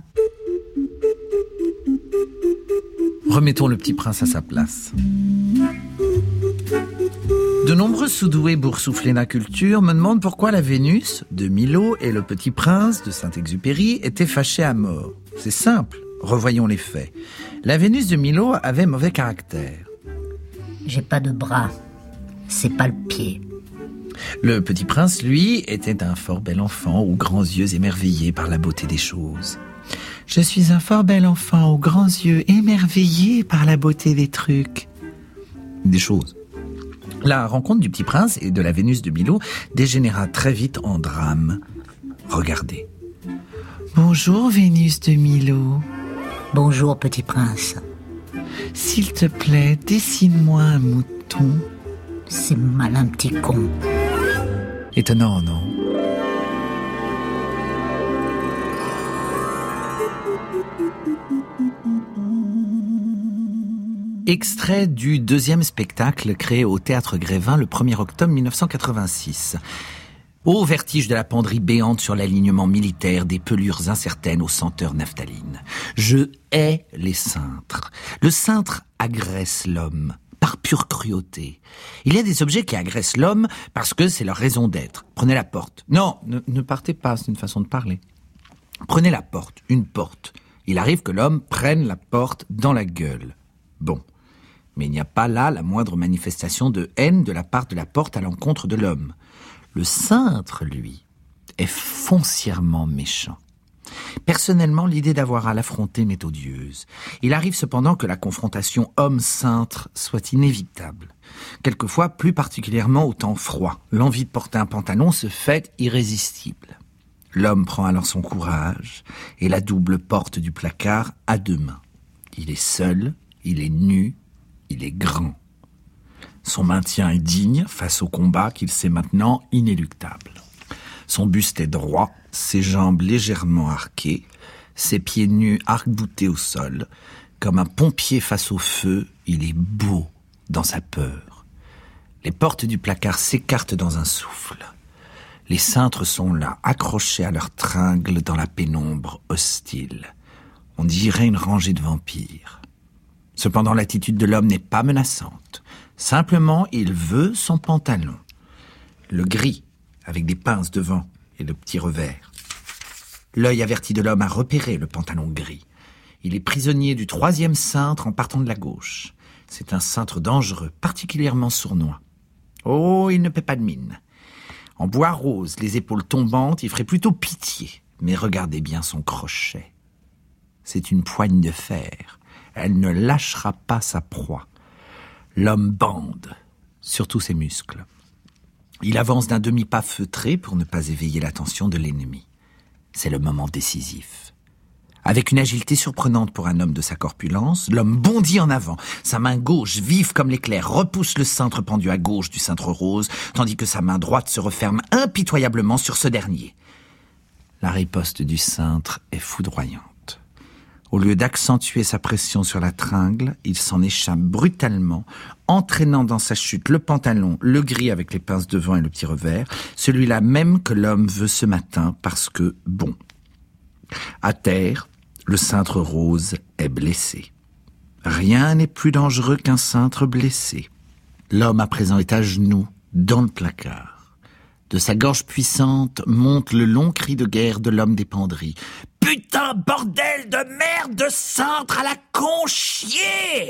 Remettons le Petit Prince à sa place. De nombreux sous-doués boursouflés d'inculture me demandent pourquoi la Vénus de Milo et le Petit Prince de Saint-Exupéry étaient fâchés à mort. C'est simple, revoyons les faits. La Vénus de Milo avait mauvais caractère. J'ai pas de bras, c'est pas le pied. Le Petit Prince, lui, était un fort bel enfant aux grands yeux émerveillés par la beauté des choses. Je suis un fort bel enfant aux grands yeux émerveillés par la beauté des trucs. Des choses. La rencontre du Petit Prince et de la Vénus de Milo dégénéra très vite en drame. Regardez. Bonjour Vénus de Milo. Bonjour Petit Prince. S'il te plaît, dessine-moi un mouton. C'est malin petit con. Étonnant, non ? Extrait du 2e spectacle créé au Théâtre Grévin le 1er octobre 1986. Au vertige de la penderie béante sur l'alignement militaire des pelures incertaines aux senteurs naphtaline. Je hais les cintres. Le cintre agresse l'homme par pure cruauté. Il y a des objets qui agressent l'homme parce que c'est leur raison d'être. Prenez la porte. Non, ne partez pas, c'est une façon de parler. Prenez la porte, une porte. Il arrive que l'homme prenne la porte dans la gueule. Bon. Mais il n'y a pas là la moindre manifestation de haine de la part de la porte à l'encontre de l'homme. Le cintre, lui, est foncièrement méchant. Personnellement, l'idée d'avoir à l'affronter m'est odieuse. Il arrive cependant que la confrontation homme-cintre soit inévitable. Quelquefois, plus particulièrement au temps froid, l'envie de porter un pantalon se fait irrésistible. L'homme prend alors son courage et la double porte du placard à 2 mains. Il est seul, il est nu, il est grand. Son maintien est digne face au combat qu'il sait maintenant inéluctable. Son buste est droit, ses jambes légèrement arquées, ses pieds nus arc-boutés au sol. Comme un pompier face au feu, il est beau dans sa peur. Les portes du placard s'écartent dans un souffle. Les cintres sont là, accrochés à leurs tringles dans la pénombre hostile. On dirait une rangée de vampires. Cependant, l'attitude de l'homme n'est pas menaçante. Simplement, il veut son pantalon. Le gris, avec des pinces devant et le petit revers. L'œil averti de l'homme a repéré le pantalon gris. Il est prisonnier du 3e cintre en partant de la gauche. C'est un cintre dangereux, particulièrement sournois. Oh, il ne paie pas de mine. En bois rose, les épaules tombantes, il ferait plutôt pitié. Mais regardez bien son crochet. C'est une poigne de fer. Elle ne lâchera pas sa proie. L'homme bande, surtout ses muscles. Il avance d'un demi-pas feutré pour ne pas éveiller l'attention de l'ennemi. C'est le moment décisif. Avec une agilité surprenante pour un homme de sa corpulence, l'homme bondit en avant. Sa main gauche, vive comme l'éclair, repousse le cintre pendu à gauche du cintre rose, tandis que sa main droite se referme impitoyablement sur ce dernier. La riposte du cintre est foudroyante. Au lieu d'accentuer sa pression sur la tringle, il s'en échappe brutalement, entraînant dans sa chute le pantalon, le gris avec les pinces devant et le petit revers, celui-là même que l'homme veut ce matin parce que, bon. À terre, le cintre rose est blessé. Rien n'est plus dangereux qu'un cintre blessé. L'homme à présent est à genoux, dans le placard. De sa gorge puissante monte le long cri de guerre de l'homme des penderies. « Putain, bordel de merde de cintre à la con chier !»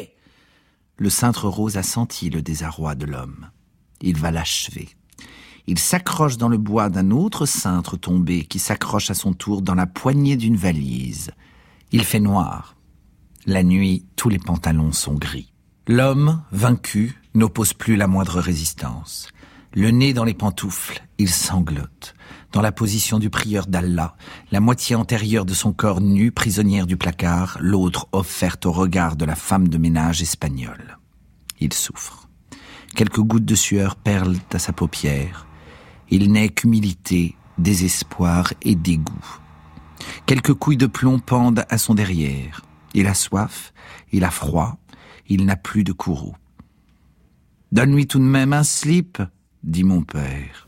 Le cintre rose a senti le désarroi de l'homme. Il va l'achever. Il s'accroche dans le bois d'un autre cintre tombé qui s'accroche à son tour dans la poignée d'une valise. Il fait noir. La nuit, tous les pantalons sont gris. L'homme, vaincu, n'oppose plus la moindre résistance. Le nez dans les pantoufles, il sanglote. Dans la position du prieur d'Allah, la moitié antérieure de son corps nu, prisonnière du placard, l'autre offerte au regard de la femme de ménage espagnole. Il souffre. Quelques gouttes de sueur perlent à sa paupière. Il n'est qu'humilité, désespoir et dégoût. Quelques couilles de plomb pendent à son derrière. Il a soif, il a froid, il n'a plus de courroux. « Donne-lui tout de même un slip », dit mon père.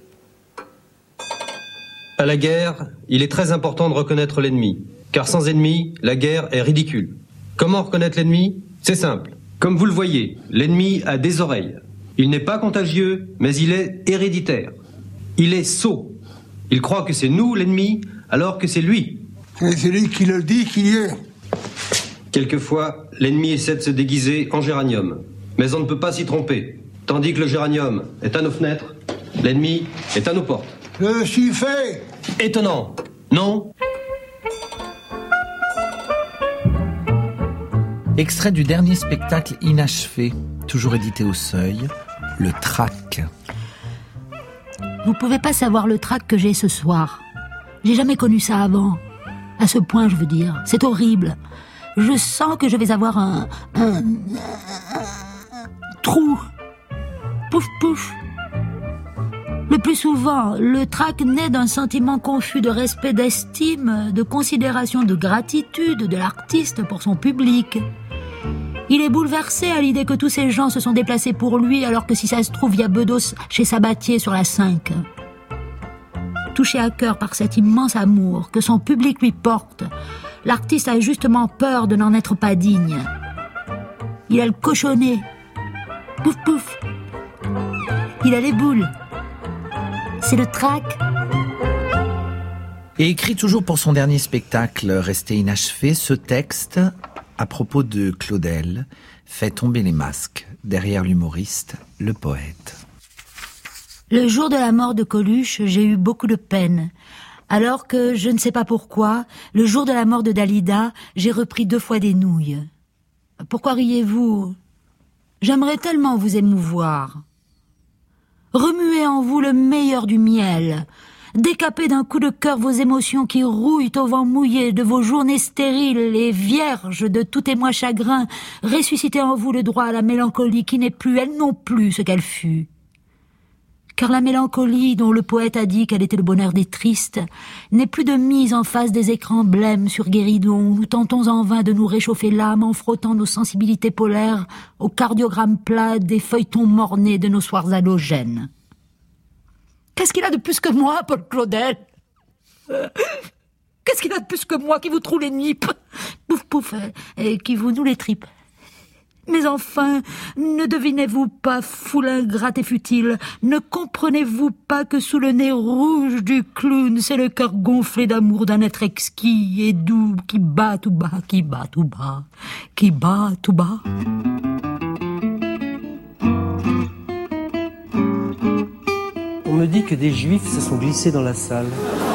À la guerre, il est très important de reconnaître l'ennemi, car sans ennemi, la guerre est ridicule. Comment reconnaître l'ennemi ? C'est simple. Comme vous le voyez, l'ennemi a des oreilles. Il n'est pas contagieux, mais il est héréditaire. Il est sot. Il croit que c'est nous l'ennemi, alors que c'est lui. C'est lui qui le dit qu'il y est. Quelquefois, l'ennemi essaie de se déguiser en géranium, mais on ne peut pas s'y tromper. Tandis que le géranium est à nos fenêtres, l'ennemi est à nos portes. Je suis fait. Étonnant, non ? Extrait du dernier spectacle inachevé, toujours édité au Seuil, Le Trac. Vous pouvez pas savoir le trac que j'ai ce soir. J'ai jamais connu ça avant. À ce point, je veux dire. C'est horrible. Je sens que je vais avoir un trou. Pouf, pouf. Le plus souvent, le trac naît d'un sentiment confus de respect, d'estime, de considération, de gratitude de l'artiste pour son public. Il est bouleversé à l'idée que tous ces gens se sont déplacés pour lui, alors que si ça se trouve, il y a Bedos chez Sabatier sur la 5. Touché à cœur par cet immense amour que son public lui porte, l'artiste a justement peur de n'en être pas digne. Il a le cochonnet. Pouf, pouf. Il a les boules. C'est le trac. Et écrit toujours pour son dernier spectacle resté inachevé, ce texte, à propos de Claudel, fait tomber les masques derrière l'humoriste, le poète. Le jour de la mort de Coluche, j'ai eu beaucoup de peine. Alors que, je ne sais pas pourquoi, le jour de la mort de Dalida, j'ai repris 2 fois des nouilles. Pourquoi riez-vous ? J'aimerais tellement vous émouvoir. Remuez en vous le meilleur du miel. Décapez d'un coup de cœur vos émotions qui rouillent au vent mouillé de vos journées stériles et vierges de tout émoi chagrin. Ressuscitez en vous le droit à la mélancolie qui n'est plus, elle non plus, ce qu'elle fut. Car la mélancolie dont le poète a dit qu'elle était le bonheur des tristes n'est plus de mise en face des écrans blêmes sur guéridon où nous tentons en vain de nous réchauffer l'âme en frottant nos sensibilités polaires au cardiogramme plat des feuilletons mornés de nos soirs halogènes. Qu'est-ce qu'il a de plus que moi, Paul Claudel ? Qu'est-ce qu'il a de plus que moi qui vous troue les nippes ? Pouf pouf, et qui vous noue les tripes. Mais enfin, ne devinez-vous pas, foule ingrate et futile, ne comprenez-vous pas que sous le nez rouge du clown, c'est le cœur gonflé d'amour d'un être exquis et doux qui bat tout bas, qui bat tout bas, qui bat tout bas. On me dit que des juifs se sont glissés dans la salle.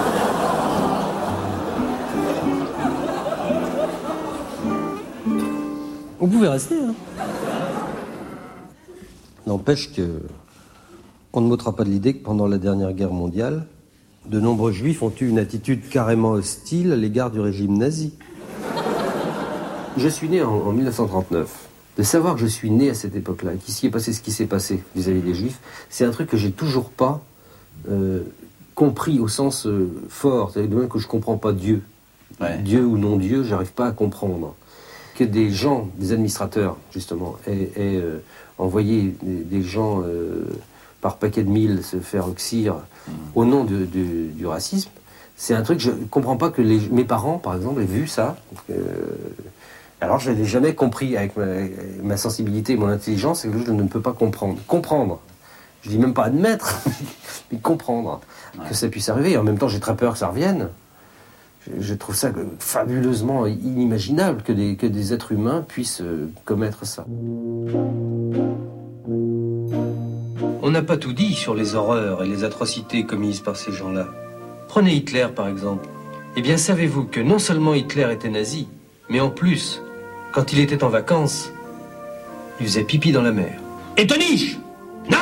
Vous pouvez rester, hein. N'empêche que on ne m'ôtera pas de l'idée que pendant la dernière guerre mondiale, de nombreux juifs ont eu une attitude carrément hostile à l'égard du régime nazi. Je suis né en 1939. De savoir que je suis né à cette époque-là et qu'il s'y est passé ce qui s'est passé vis-à-vis des juifs, c'est un truc que j'ai toujours pas compris au sens fort. C'est-à-dire de même que je comprends pas Dieu. Dieu ou non Dieu, j'arrive pas à comprendre. Que des gens, des administrateurs, justement, aient envoyé des gens par paquet de mille se faire oxyre au nom du racisme, c'est un truc, je ne comprends pas que mes parents, par exemple, aient vu ça. Alors je ne l'ai jamais compris avec ma sensibilité et mon intelligence, c'est que je ne peux pas comprendre. Comprendre. Je dis même pas admettre, mais comprendre que ça puisse arriver. Et en même temps, j'ai très peur que ça revienne. Je trouve ça fabuleusement inimaginable que des êtres humains puissent commettre ça. On n'a pas tout dit sur les horreurs et les atrocités commises par ces gens-là. Prenez Hitler, par exemple. Eh bien, savez-vous que non seulement Hitler était nazi, mais en plus, quand il était en vacances, il faisait pipi dans la mer. Et Toniche! Nein!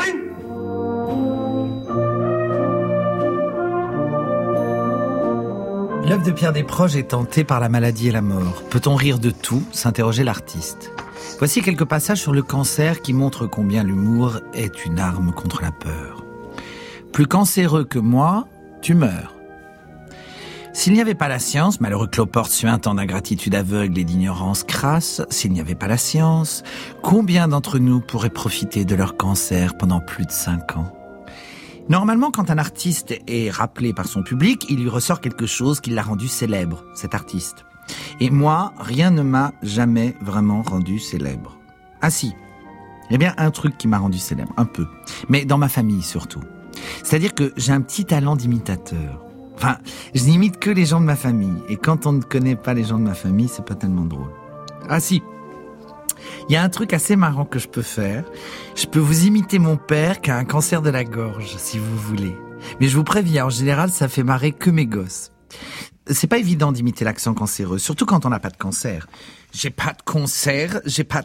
L'œuvre de Pierre Desproges est tentée par la maladie et la mort. Peut-on rire de tout ? S'interrogeait l'artiste. Voici quelques passages sur le cancer qui montrent combien l'humour est une arme contre la peur. Plus cancéreux que moi, tu meurs. S'il n'y avait pas la science, malheureux cloporte suintant d'ingratitude aveugle et d'ignorance crasse, s'il n'y avait pas la science, combien d'entre nous pourraient profiter de leur cancer pendant plus de 5 ans ? Normalement, quand un artiste est rappelé par son public, il lui ressort quelque chose qui l'a rendu célèbre, cet artiste. Et moi, rien ne m'a jamais vraiment rendu célèbre. Ah si, il y a bien un truc qui m'a rendu célèbre, un peu. Mais dans ma famille surtout. C'est-à-dire que j'ai un petit talent d'imitateur. Enfin, je n'imite que les gens de ma famille. Et quand on ne connaît pas les gens de ma famille, c'est pas tellement drôle. Ah si, il y a un truc assez marrant que je peux faire. Je peux vous imiter mon père qui a un cancer de la gorge, si vous voulez. Mais je vous préviens, en général, ça fait marrer que mes gosses. C'est pas évident d'imiter l'accent cancéreux, surtout quand on n'a pas de cancer. J'ai pas de cancer.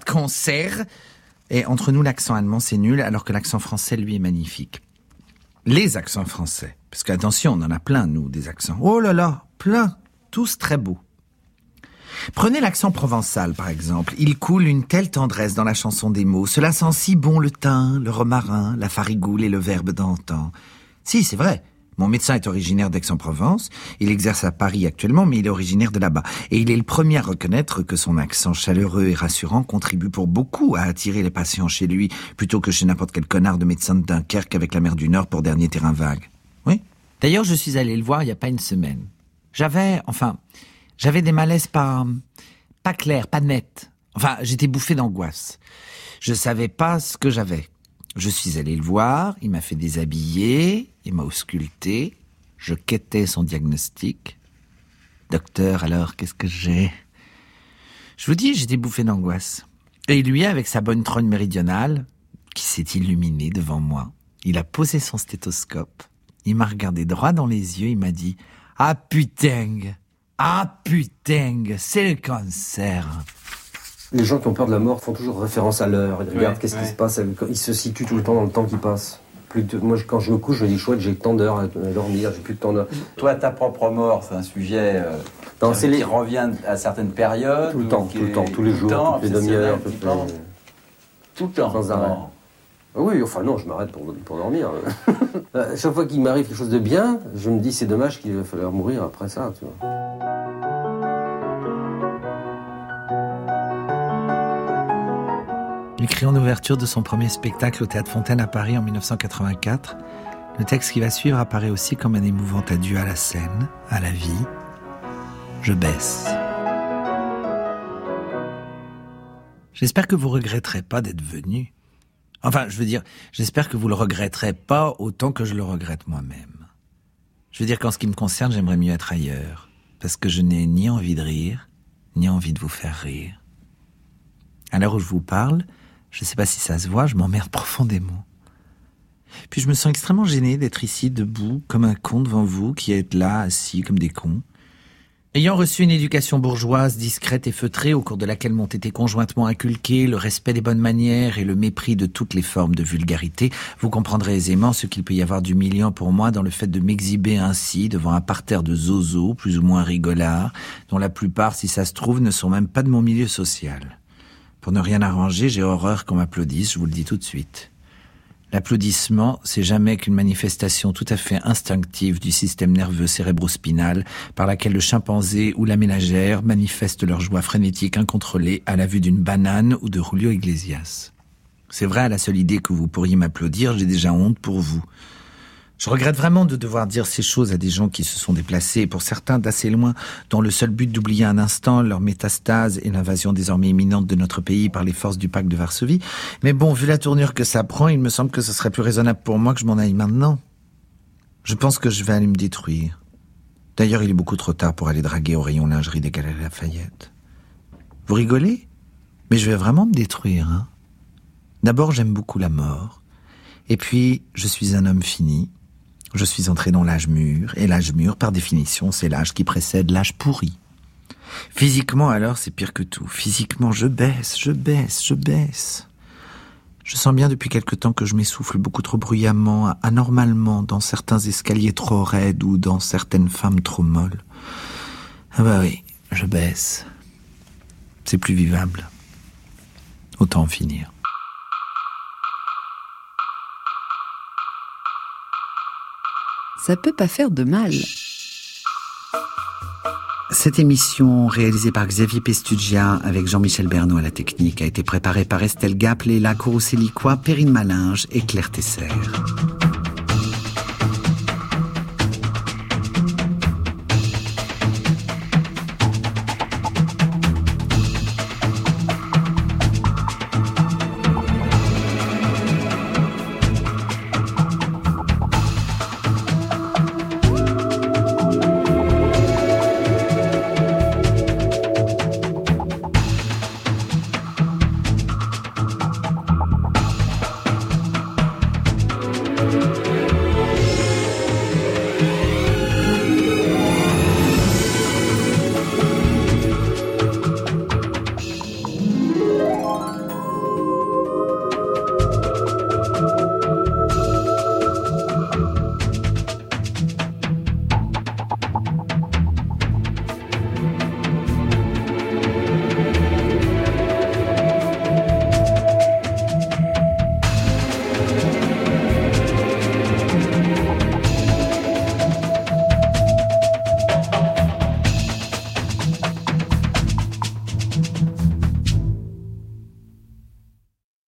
Et entre nous, l'accent allemand, c'est nul, alors que l'accent français, lui, est magnifique. Les accents français. Parce qu'attention, on en a plein, nous, des accents. Oh là là, plein. Tous très beaux. Prenez l'accent provençal, par exemple. Il coule une telle tendresse dans la chanson des mots. Cela sent si bon le thym, le romarin, la farigoule et le verbe d'antan. Si, c'est vrai. Mon médecin est originaire d'Aix-en-Provence. Il exerce à Paris actuellement, mais il est originaire de là-bas. Et il est le premier à reconnaître que son accent chaleureux et rassurant contribue pour beaucoup à attirer les patients chez lui, plutôt que chez n'importe quel connard de médecin de Dunkerque avec la mer du Nord pour dernier terrain vague. Oui. D'ailleurs, je suis allé le voir il n'y a pas une semaine. J'avais des malaises pas clairs, pas nets. Enfin, j'étais bouffé d'angoisse. Je savais pas ce que j'avais. Je suis allé le voir, il m'a fait déshabiller, il m'a ausculté, je quêtais son diagnostic. Docteur, alors, qu'est-ce que j'ai ? Je vous dis, j'étais bouffé d'angoisse. Et lui, avec sa bonne trogne méridionale, qui s'est illuminée devant moi, il a posé son stéthoscope, il m'a regardé droit dans les yeux, il m'a dit « Ah putain, c'est le cancer !» Les gens qui ont peur de la mort font toujours référence à l'heure. Ils regardent qu'est-ce qui se passe. Ils se situent tout le temps dans le temps qui passe. Moi, quand je me couche, je me dis chouette, j'ai tant d'heures à dormir, j'ai plus de temps d'heures. Toi, ta propre mort, c'est un sujet qui revient à certaines périodes. Tout le temps, tous les jours, toutes les demi-heures. Tout le temps. Sans arrêt. Oui, enfin non, je m'arrête pour dormir. À chaque fois qu'il m'arrive quelque chose de bien, je me dis c'est dommage qu'il va falloir mourir après ça, tu vois. Écrit en ouverture de son premier spectacle au Théâtre Fontaine à Paris en 1984, le texte qui va suivre apparaît aussi comme un émouvant adieu à la scène, à la vie. Je baisse. J'espère que vous regretterez pas d'être venu. Enfin, je veux dire, j'espère que vous le regretterez pas autant que je le regrette moi-même. Je veux dire qu'en ce qui me concerne, j'aimerais mieux être ailleurs, parce que je n'ai ni envie de rire, ni envie de vous faire rire. À l'heure où je vous parle, je ne sais pas si ça se voit, je m'emmerde profondément. Puis je me sens extrêmement gêné d'être ici, debout, comme un con devant vous, qui êtes là, assis comme des cons. Ayant reçu une éducation bourgeoise, discrète et feutrée, au cours de laquelle m'ont été conjointement inculqués le respect des bonnes manières et le mépris de toutes les formes de vulgarité, vous comprendrez aisément ce qu'il peut y avoir d'humiliant pour moi dans le fait de m'exhiber ainsi devant un parterre de zozos, plus ou moins rigolards, dont la plupart, si ça se trouve, ne sont même pas de mon milieu social. Pour ne rien arranger, j'ai horreur qu'on m'applaudisse, je vous le dis tout de suite. L'applaudissement, c'est jamais qu'une manifestation tout à fait instinctive du système nerveux cérébrospinal par laquelle le chimpanzé ou la ménagère manifestent leur joie frénétique incontrôlée à la vue d'une banane ou de Julio Iglesias. C'est vrai, à la seule idée que vous pourriez m'applaudir, j'ai déjà honte pour vous. Je regrette vraiment de devoir dire ces choses à des gens qui se sont déplacés, pour certains d'assez loin, dans le seul but d'oublier un instant leur métastase et l'invasion désormais imminente de notre pays par les forces du pacte de Varsovie. Mais bon, vu la tournure que ça prend, il me semble que ce serait plus raisonnable pour moi que je m'en aille maintenant. Je pense que je vais aller me détruire. D'ailleurs, il est beaucoup trop tard pour aller draguer au rayon lingerie des Galeries Lafayette. Vous rigolez ? Mais je vais vraiment me détruire, hein. D'abord, j'aime beaucoup la mort. Et puis, je suis un homme fini. Je suis entré dans l'âge mûr, et l'âge mûr, par définition, c'est l'âge qui précède l'âge pourri. Physiquement, alors, c'est pire que tout. Physiquement, je baisse. Je sens bien depuis quelque temps que je m'essouffle beaucoup trop bruyamment, anormalement, dans certains escaliers trop raides ou dans certaines femmes trop molles. Ah bah oui, je baisse. C'est plus vivable. Autant en finir. Ça peut pas faire de mal. Cette émission, réalisée par Xavier Pestugia avec Jean-Michel Bernot à la technique, a été préparée par Estelle Gap, Léla Courroucé-Licois, Perrine Malinge et Claire Tesser.